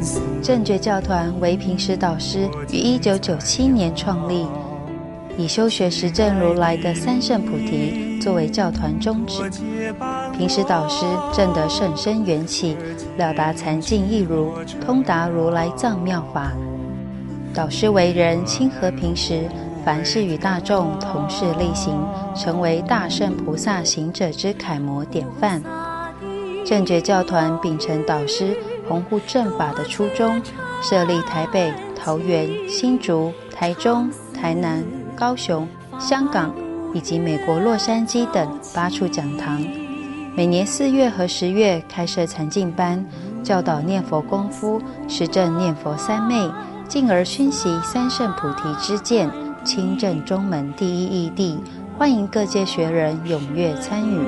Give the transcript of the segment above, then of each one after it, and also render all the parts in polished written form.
正觉教团为平时导师于1997年创立，以修学实证如来的三圣菩提作为教团宗旨。平时导师证得甚深缘起，了达禅境义如，通达如来藏妙法。导师为人亲和平时，凡事与大众同事力行，成为大圣菩萨行者之楷模典范。正觉教团秉承导师弘护正法的初衷，设立台北、桃园、新竹、台中、台南、高雄、香港以及美国洛杉矶等8处讲堂，每年4月和10月开设禅净班，教导念佛功夫，实证念佛三昧，进而熏习三圣菩提之见，亲证中门第一义谛，欢迎各界学人踊跃参与。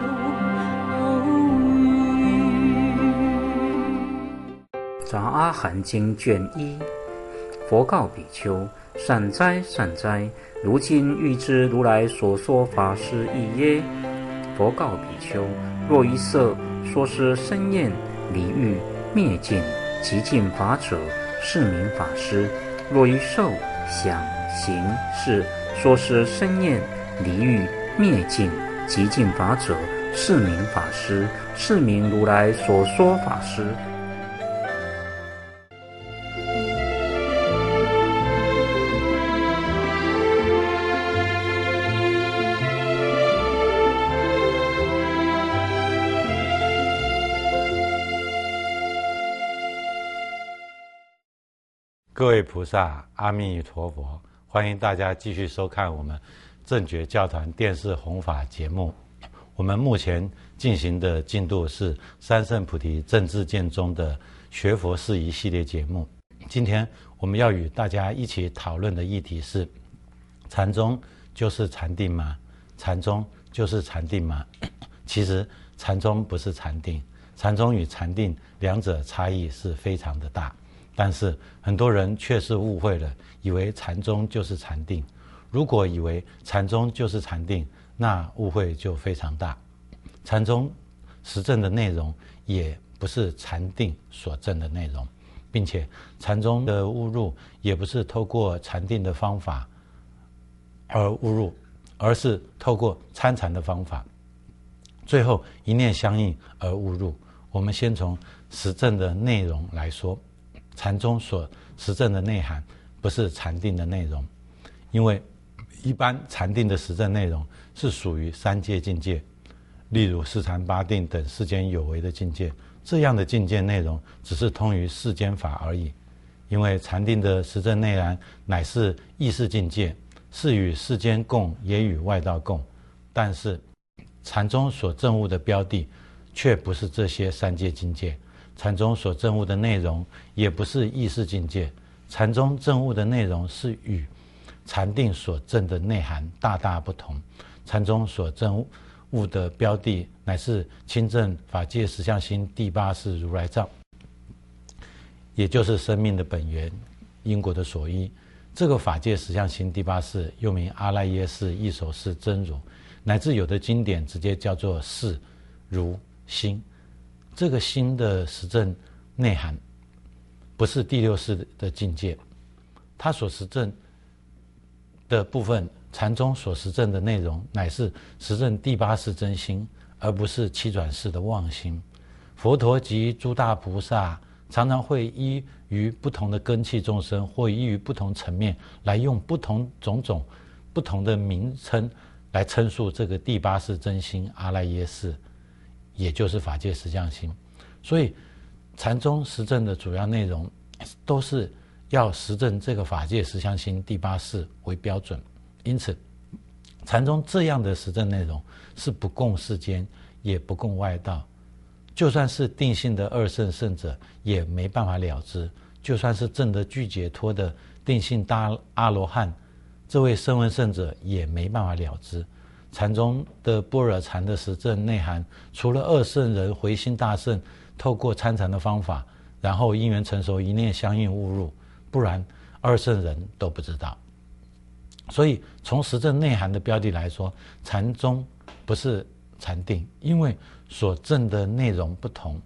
杂阿含经卷1，佛告比丘：善哉善哉，如今欲知如来所说法是义耶？佛告比丘：若于色说是生厌离欲灭尽极尽法者，是名法师；若于受想行识说是生厌离欲灭尽极尽法者，是名法师，是名如来所说法师。 各位菩萨，阿弥陀佛！欢迎大家继续收看我们正觉教团电视弘法节目。我们目前进行的进度是三圣菩提正智见中的学佛事宜系列节目。今天我们要与大家一起讨论的议题是：禅宗就是禅定吗？禅宗就是禅定吗？其实禅宗不是禅定，禅宗与禅定两者差异是非常的大。但是很多人却是误会了，以为禅宗就是禅定。如果以为禅宗就是禅定，那误会就非常大。禅宗实证的内容也不是禅定所证的内容，并且禅宗的误入也不是透过禅定的方法而误入，而是透过参禅的方法，最后一念相应而误入。我们先从实证的内容来说，禅宗所实证的内涵不是禅定的内容，因为一般禅定的实证内容是属于三界境界，例如四禅八定等世间有为的境界，这样的境界内容只是通于世间法而已。因为禅定的实证内涵乃是意识境界，是与世间共，也与外道共。但是禅宗所证悟的标的却不是这些三界境界，禅宗所证悟的内容也不是意识境界，禅宗证悟的内容是与禅定所证的内涵大大不同。禅宗所证悟的标的乃是亲证法界实相心第8识如来藏，也就是生命的本源，因果的所依。这个法界实相心第8识又名阿赖耶识、异熟识、真如，乃至有的经典直接叫做识、如、心。这个心的实证内涵不是第6识的境界，它所实证的部分，禅宗所实证的内容乃是实证第8识真心，而不是七转世的妄心。佛陀及诸大菩萨常常会依于不同的根器众生，或依于不同层面来用不同种种不同的名称来称述这个第8识真心阿赖耶识，也就是法界实相心。所以禅宗实证的主要内容都是要实证这个法界实相心第8识为标准。因此禅宗这样的实证内容是不共世间，也不共外道。就算是定性的二圣圣者也没办法了知，就算是证得具解脱的定性大阿罗汉，这位声闻圣者也没办法了知。禅宗的般若禅的实证内涵，除了二圣人回心大圣透过参禅的方法，然后因缘成熟一念相应悟入，不然二圣人都不知道。所以从实证内涵的标的来说，禅宗不是禅定，因为所证的内容不同。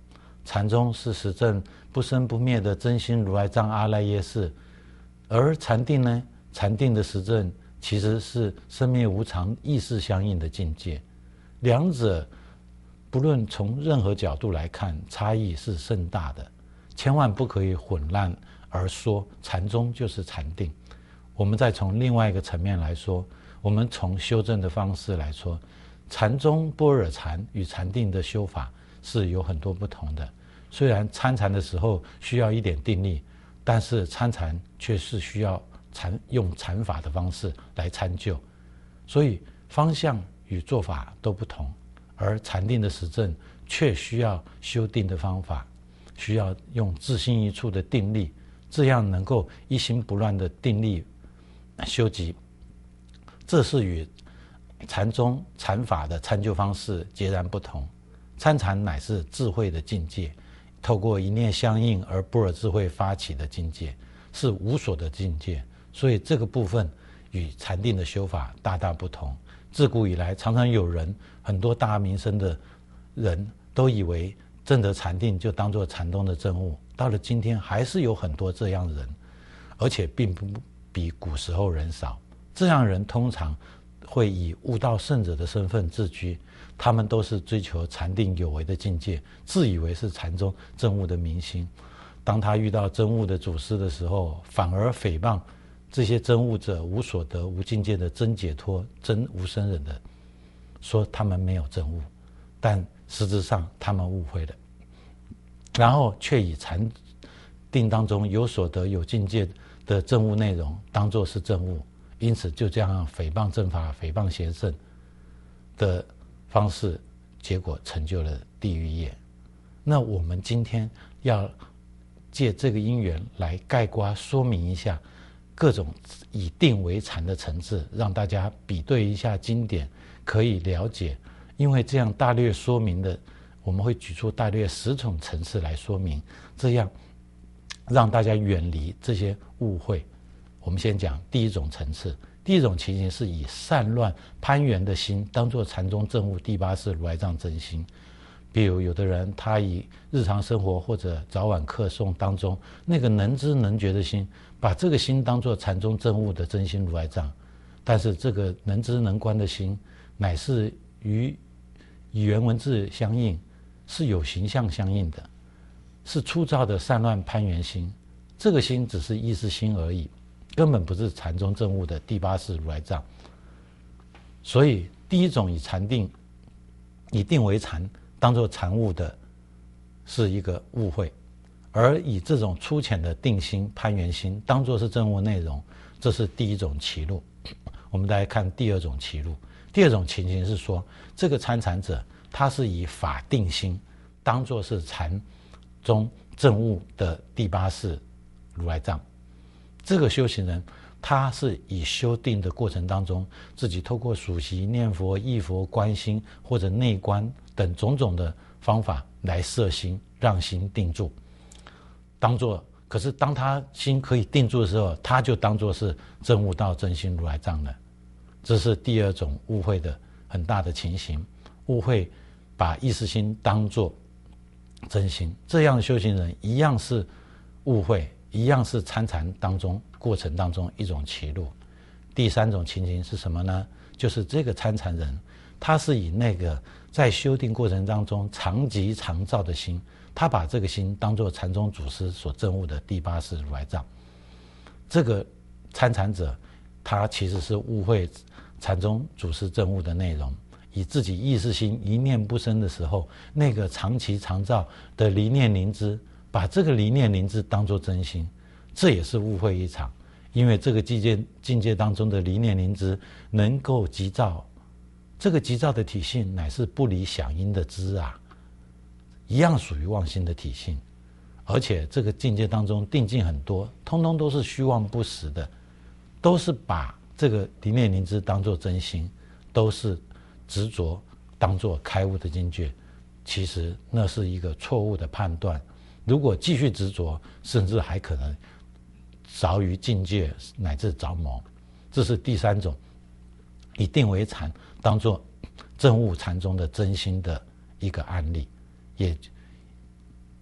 禅宗是实证不生不灭的真心如来藏阿赖耶识，而禅定呢，禅定的实证其实是生灭无常意识相应的境界，两者不论从任何角度来看，差异是甚大的，千万不可以混乱而说禅宗就是禅定。我们再从另外一个层面来说，我们从修正的方式来说，禅宗般若禅与禅定的修法是有很多不同的。虽然参禅的时候需要一点定力，但是参禅却是需要用禅法的方式来参究，所以方向与做法都不同。而禅定的实证却需要修定的方法，需要用自心一处的定力，这样能够一心不乱的定力修集。这是与禅宗禅法的参究方式截然不同。参禅乃是智慧的境界，透过一念相应而般若智慧发起的境界，是无所的境界，所以这个部分与禅定的修法大大不同。自古以来，常常有人，很多大名声的人都以为证得禅定就当作禅宗的证悟，到了今天还是有很多这样的人，而且并不比古时候人少。这样人通常会以悟道圣者的身份自居，他们都是追求禅定有为的境界，自以为是禅宗证悟的明星。当他遇到真悟的祖师的时候，反而诽谤这些真悟者无所得无境界的真解脱真无生忍的，说他们没有证悟，但实质上他们误会了，然后却以禅定当中有所得有境界的证悟内容当作是证悟，因此就这样诽谤正法诽谤贤圣的方式，结果成就了地狱业。那我们今天要借这个因缘来概括说明一下各种以定为禅的层次，让大家比对一下经典，可以了解。因为这样大略说明的，我们会举出大略10种层次来说明，这样让大家远离这些误会。我们先讲第一种层次。第一种情形是以散乱攀缘的心当作禅宗证悟第8识如来藏真心。比如有的人他以日常生活或者早晚课诵当中那个能知能觉的心，把这个心当作禅宗证悟的真心如来藏，但是这个能知能观的心乃是与语言文字相应，是有形象相应的，是粗糙的散乱攀缘心。这个心只是意识心而已，根本不是禅宗证悟的第8识如来藏。所以第一种以禅定以定为禅当作禅悟的是一个误会，而以这种粗浅的定心攀缘心当作是证悟内容，这是第一种歧路。我们来看第二种歧路。第二种情形是说，这个参禅者他是以法定心当作是禅宗证悟的第8识如来藏。这个修行人他是以修定的过程当中，自己透过数息念佛忆佛观心或者内观等种种的方法来摄心，让心定住，可是当他心可以定住的时候，他就当作是证悟到真心如来藏了。这是第二种误会的很大的情形，误会把意识心当作真心，这样的修行人一样是误会，一样是参禅当中过程当中一种歧路。第三种情形是什么呢？就是这个参禅人他是以那个在修订过程当中常寂常照的心，他把这个心当作禅宗祖师所证悟的第8识如来藏。这个参禅者他其实是误会禅宗祖师证悟的内容，以自己意识心一念不生的时候，那个常寂常照的离念灵知，把这个离念灵知当作真心，这也是误会一场。因为这个境界当中的离念灵知能够急躁，这个急躁的体性乃是不离响应的知啊，一样属于妄心的体性。而且这个境界当中定境很多，通通都是虚妄不实的，都是把这个离念灵知当作真心，都是执着当作开悟的境界。其实那是一个错误的判断，如果继续执着，甚至还可能着于境界乃至着魔。这是第三种以定为禅当作证悟禅宗的真心的一个案例。也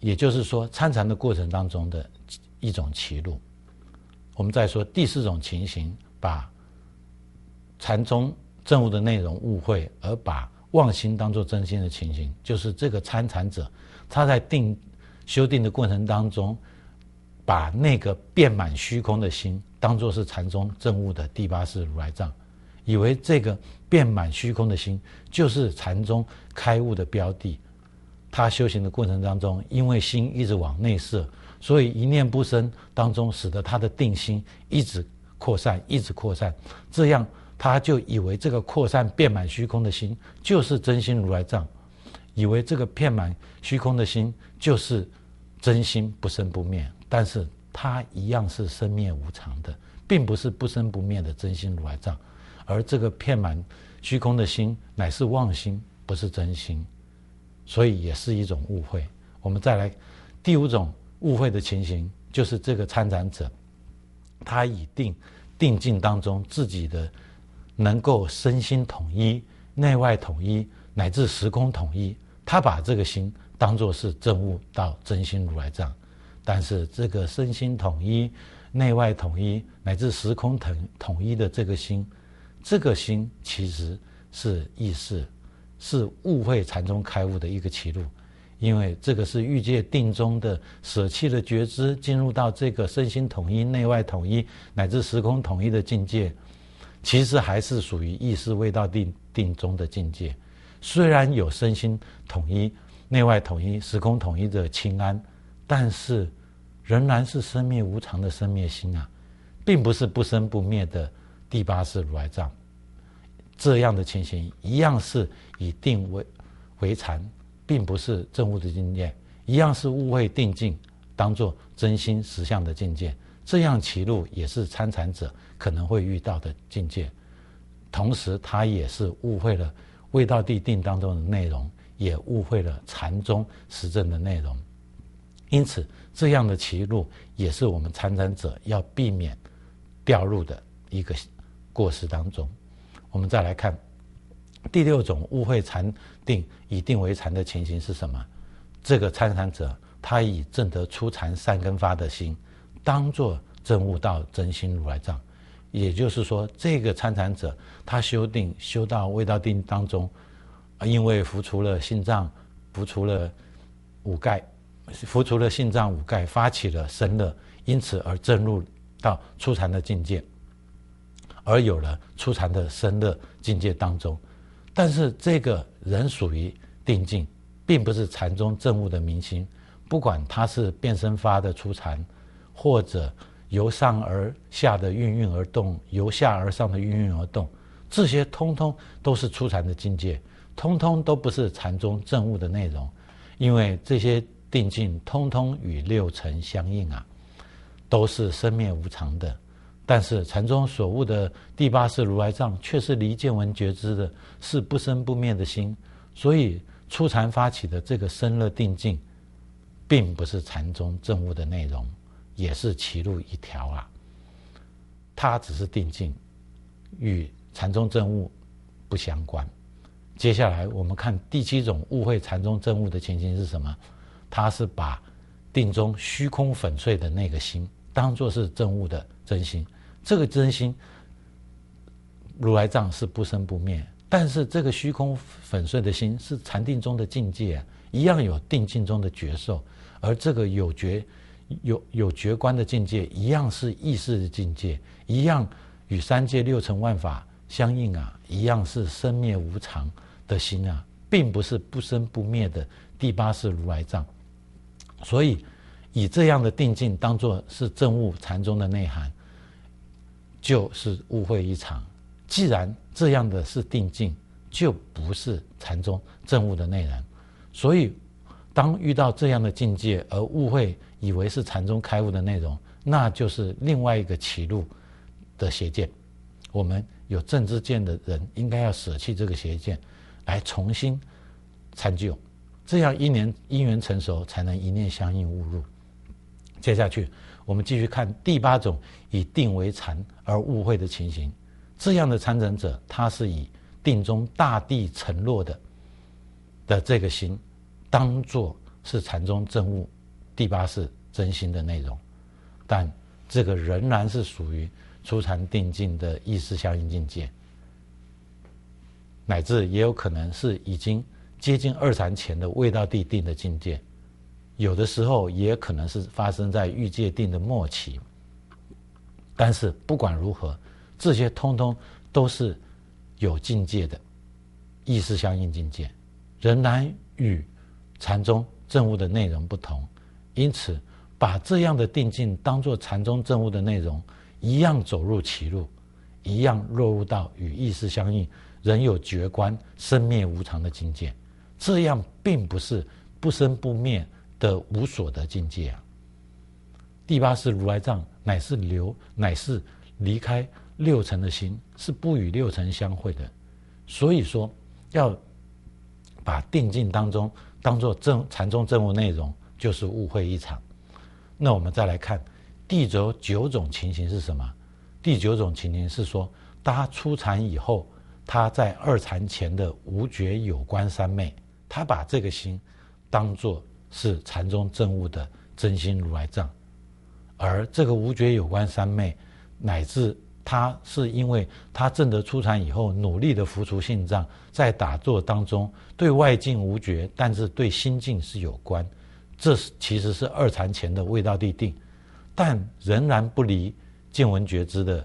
也就是说参禅的过程当中的一种歧路。我们再说第四种情形，把禅宗证悟的内容误会，而把妄心当作真心的情形，就是这个参禅者他在修定的过程当中，把那个遍满虚空的心当作是禅宗证悟的第八识如来藏，以为这个遍满虚空的心就是禅宗开悟的标的。他修行的过程当中，因为心一直往内摄，所以一念不生当中，使得他的定心一直扩散，一直扩散，这样他就以为这个扩散遍满虚空的心就是真心如来藏，以为这个遍满虚空的心就是真心不生不灭，但是它一样是生灭无常的，并不是不生不灭的真心如来藏，而这个遍满虚空的心乃是妄心，不是真心，所以也是一种误会。我们再来第五种误会的情形，就是这个参禅者他以定境当中自己的能够身心统一、内外统一乃至时空统一，他把这个心当作是证悟到真心如来藏。但是这个身心统一、内外统一乃至时空统一的这个心其实是意识，是误会禅宗开悟的一个歧路。因为这个是欲界定中的舍弃了觉知，进入到这个身心统一、内外统一乃至时空统一的境界，其实还是属于意识未到定中的境界。虽然有身心统一、内外统一、时空统一的清安，但是仍然是生灭无常的生灭心啊，并不是不生不灭的第八识如来藏。这样的情形一样是以定为禅，并不是证悟的境界，一样是误会定境当作真心实相的境界。这样歧路也是参禅者可能会遇到的境界，同时他也是误会了未到地定当中的内容，也误会了禅宗实证的内容。因此这样的歧路也是我们参禅者要避免掉入的一个过失当中。我们再来看第六种误会禅定以定为禅的情形是什么？这个参禅者他以证得初禅善根发的心当作证悟到真心如来藏，也就是说这个参禅者他修定修到未到定当中，因为服除了心脏，服除了心脏五盖，发起了身乐，因此而证入到初禅的境界，而有了初禅的身乐境界当中。但是这个人属于定境，并不是禅宗证悟的明心，不管他是变身发的初禅，或者由上而下的运运而动，由下而上的运运而动，这些通通都是初禅的境界，通通都不是禅宗证悟的内容。因为这些定境通通与六尘相应啊，都是生灭无常的。但是禅宗所悟的第八识如来藏却是离见闻觉知的，是不生不灭的心，所以初禅发起的这个身乐定境并不是禅宗证悟的内容，也是歧路一条啊。它只是定境，与禅宗证悟不相关。接下来我们看第七种误会禅宗证悟的情形是什么？它是把定中虚空粉碎的那个心当作是证悟的真心。这个真心如来藏是不生不灭，但是这个虚空粉碎的心是禅定中的境界，一样有定境中的觉受，而这个有觉观的境界一样是意识的境界，一样与三界六尘万法相应啊，一样是生灭无常的心啊，并不是不生不灭的第八识如来藏。所以以这样的定境当作是证悟禅宗的内涵，就是误会一场。既然这样的是定境，就不是禅宗证悟的内涵。所以当遇到这样的境界而误会以为是禅宗开悟的内容，那就是另外一个歧路的邪见。我们有正知见的人应该要舍弃这个邪见，来重新参究，这样因缘成熟，才能一念相应悟入。接下去我们继续看第八种以定为禅而误会的情形。这样的参禅者，他是以定中大地沉落的这个心当作是禅宗证悟第八世真心的内容，但这个仍然是属于初禅定境的意识相应境界，乃至也有可能是已经接近二禅前的未到地定的境界，有的时候也可能是发生在欲界定的末期。但是不管如何，这些通通都是有境界的意识相应境界，仍然与禅宗证悟的内容不同。因此把这样的定境当作禅宗证悟的内容，一样走入其路，一样落入到与意识相应仍有觉观生灭无常的境界，这样并不是不生不灭的无所得境界啊。第八世如来藏乃是离开六尘的心，是不与六尘相会的。所以说要把定境当作禅宗证悟内容，就是误会一场。那我们再来看第九种情形是什么？第九种情形是说，他出禅以后，他在二禅前的无觉有观三昧，他把这个心当作是禅宗证悟的真心如来藏。而这个无觉有观三昧，乃至他是因为他证得初禅以后，努力的伏除性障，在打坐当中对外境无觉，但是对心境是有观，这其实是二禅前的未到地定，但仍然不离见闻觉知的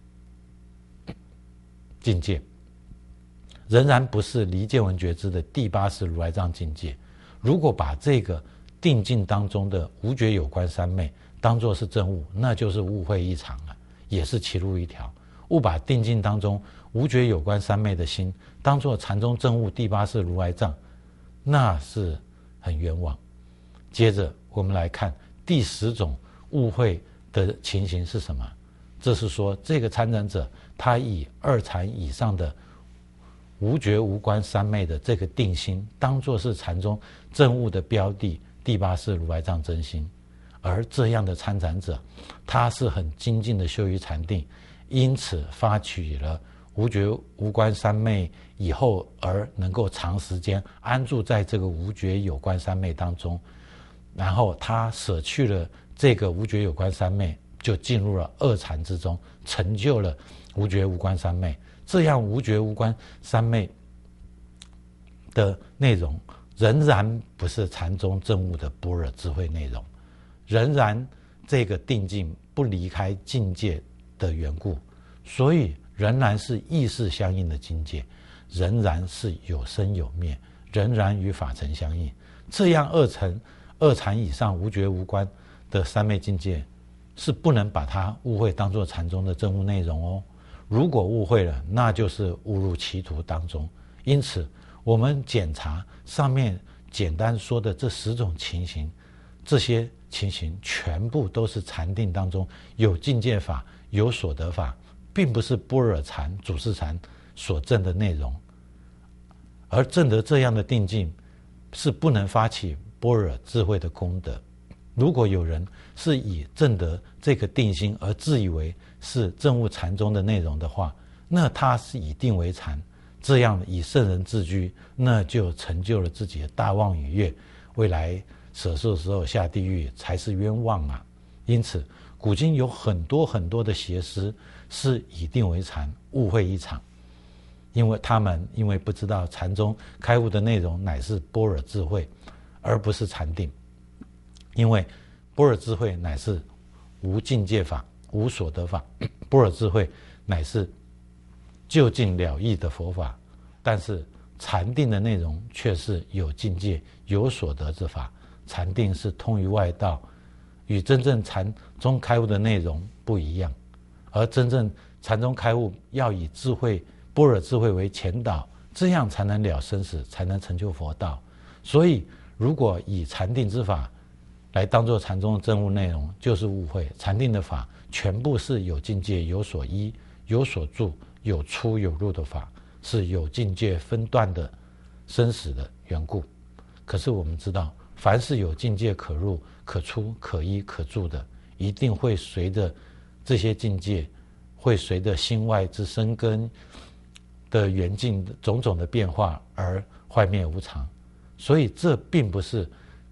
境界，仍然不是离见闻觉知的第八世如来藏境界。如果把这个定境当中的无觉有观三昧当作是证悟，那就是误会一场了，也是歧路一条。误把定境当中无觉有观三昧的心当作禅宗证悟第八世如来藏，那是很冤枉。接着我们来看第10种误会的情形是什么？这是说这个参禅者他以二禅以上的无觉无观三昧的这个定心当作是禅宗证悟的标的第八世如来藏真心，而这样的参禅者他是很精进的修于禅定，因此发起了无觉无观三昧以后，而能够长时间安住在这个无觉有观三昧当中，然后他舍去了这个无觉有观三昧，就进入了二禅之中，成就了无觉无观三昧。这样无觉无观三昧的内容仍然不是禅宗证悟的般若智慧内容，仍然这个定境不离开境界的缘故，所以仍然是意识相应的境界，仍然是有生有灭，仍然与法尘相应。这样二禅以上无觉无观的三昧境界是不能把它误会当作禅宗的证悟内容哦。如果误会了，那就是误入歧途当中。因此我们检查上面简单说的这10种情形，这些情形全部都是禅定当中有境界法有所得法，并不是般若禅主事禅所证的内容。而证得这样的定境是不能发起般若智慧的功德。如果有人是以证得这个定心而自以为是证悟禅宗的内容的话，那他是以定为禅，这样以圣人自居，那就成就了自己的大妄语业，未来舍受时候下地狱才是冤枉啊。因此古今有很多很多的邪师是以定为禅，误会一场，因为他们不知道禅宗开悟的内容乃是般若智慧，而不是禅定。因为般若智慧乃是无境界法无所得法，般若智慧乃是究竟了义的佛法，但是禅定的内容却是有境界有所得之法。禅定是通于外道，与真正禅宗开悟的内容不一样，而真正禅宗开悟要以智慧般若智慧为前导，这样才能了生死，才能成就佛道。所以如果以禅定之法来当作禅宗的证悟内容，就是误会。禅定的法全部是有境界有所依有所住有出有入的法，是有境界分段的生死的缘故。可是我们知道，凡是有境界可入可出可依可住的，一定会随着这些境界，会随着心外之生根的缘境种种的变化而坏灭无常。所以这并不是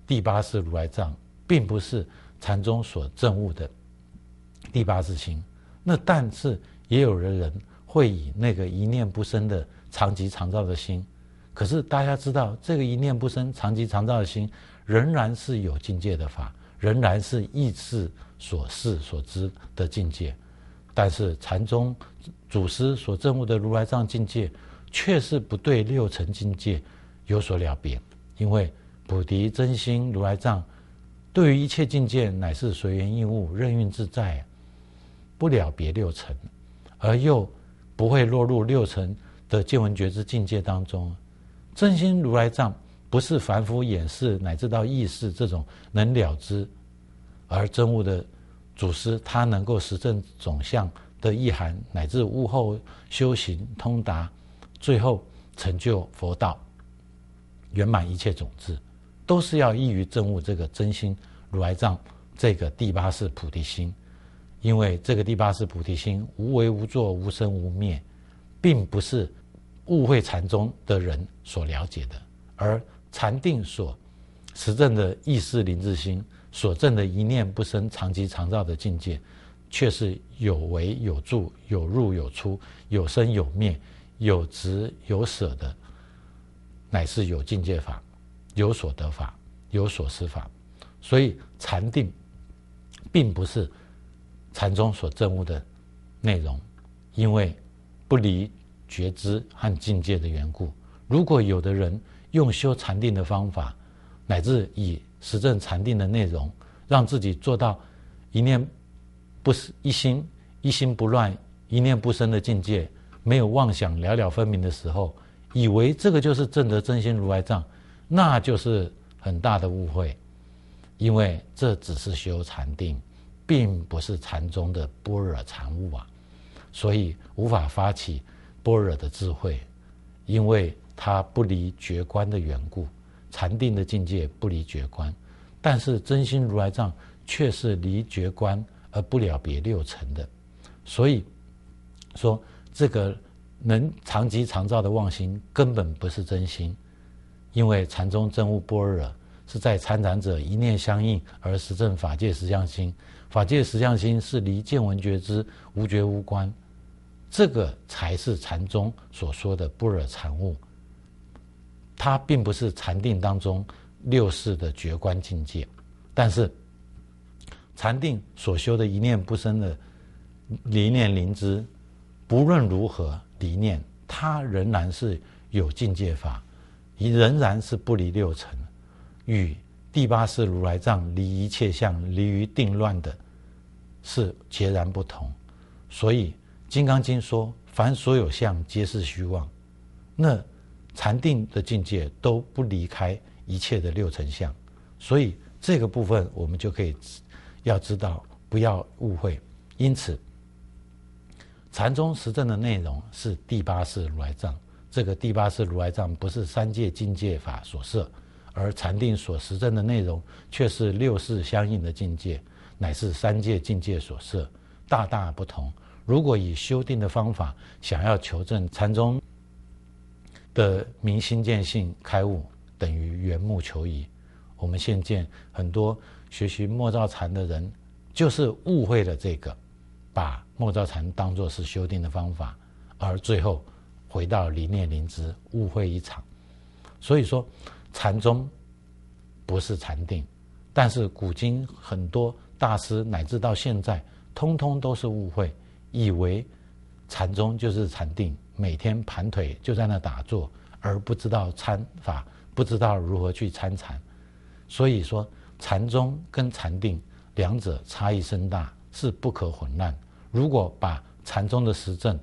第八世如来藏并不是禅宗所证悟的第八世心，那但是也有的人会以那个一念不生的常寂常照的心，可是大家知道这个一念不生常寂常照的心仍然是有境界的法，仍然是意识所示所知的境界，但是禅宗祖师所证悟的如来藏境界却是不对六尘境界有所了别，因为菩提真心如来藏对于一切境界乃是随缘应物，任运自在，不了别六尘，而又不会落入六尘的见闻觉知境界当中。真心如来藏不是凡夫眼识乃至到意识这种能了知，而真悟的祖师他能够实证总相的意涵，乃至悟后修行通达，最后成就佛道，圆满一切种子，都是要依于证悟这个真心如来藏这个第八世菩提心。因为这个第八世菩提心无为无作无生无灭，并不是误会禅宗的人所了解的，而禅定所实证的意识灵智心所证的一念不生常寂常照的境界，却是有为有住有入有出，有生有灭，有执有舍的，乃是有境界法，有所得法，有所思法。所以禅定并不是禅宗所证悟的内容，因为不离觉知和境界的缘故。如果有的人用修禅定的方法，乃至以实证禅定的内容，让自己做到一念不一心不乱，一念不生的境界，没有妄想，了了分明的时候，以为这个就是证得真心如来藏，那就是很大的误会。因为这只是修禅定，并不是禅宗的般若禅悟啊，所以无法发起般若的智慧，因为它不离觉观的缘故。禅定的境界不离觉观，但是真心如来藏却是离觉观而不了别六尘的。所以说这个能常寂常照的妄心根本不是真心，因为禅宗证悟般若是在参禅者一念相应而实证法界实相心，法界实相心是离见闻觉知无觉无观，这个才是禅宗所说的般若禅悟。它并不是禅定当中六世的觉观境界，但是禅定所修的一念不生的离念灵知，不论如何离念，它仍然是有境界法，仍然是不离六尘，与第八世如来藏离一切相，离于定乱的是截然不同。所以《金刚经》说凡所有相皆是虚妄，那禅定的境界都不离开一切的六尘相，所以这个部分我们就可以要知道，不要误会。因此禅宗实证的内容是第八世如来藏，这个第八世如来藏不是三界境界法所摄，而禅定所实证的内容却是六世相应的境界，乃是三界境界所摄，大大不同。如果以修定的方法想要求证禅宗的明心见性开悟，等于缘木求鱼。我们现见很多学习默照禅的人，就是误会了这个，把默照禅当作是修定的方法，而最后回到离念灵知，误会一场。所以说禅宗不是禅定，但是古今很多大师乃至到现在通通都是误会，以为禅宗就是禅定，每天盘腿就在那打坐，而不知道参法，不知道如何去参禅。所以说禅宗跟禅定两者差异甚大，是不可混乱。如果把禅宗的实证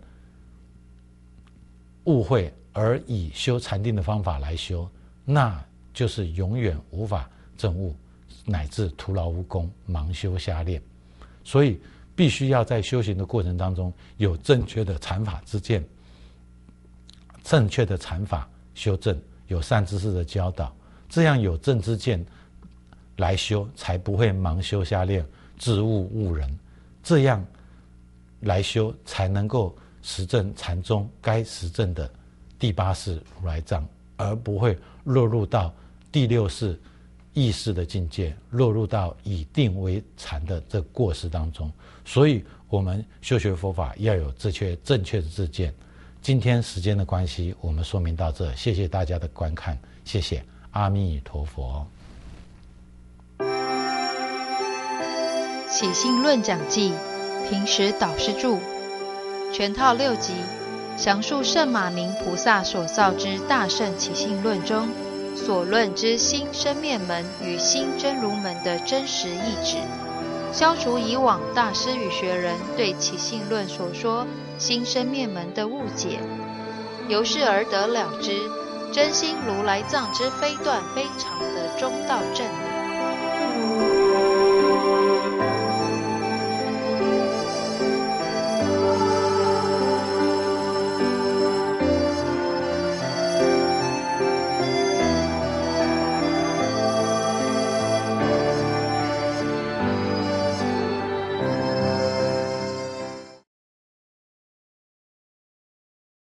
误会，而以修禅定的方法来修，那就是永远无法证悟，乃至徒劳无功，盲修瞎练。所以必须要在修行的过程当中有正确的禅法之见，正确的禅法修正，有善知识的教导，这样有正知见来修，才不会盲修瞎练，自误误人。这样来修，才能够实证禅宗该实证的第八世如来藏，而不会落入到第六世意识的境界，落入到以定为禅的这过失当中。所以我们修学佛法要有正确的知见。今天时间的关系，我们说明到这，谢谢大家的观看，谢谢，阿弥陀佛。 起信论讲记，平时导师著，全套6集，详述圣马明菩萨所造之大乘起信论中所论之心生灭门与心真如门的真实义旨，消除以往大师与学人对起信论所说心生灭门的误解，由是而得了知真心如来藏之非断非常的中道正理。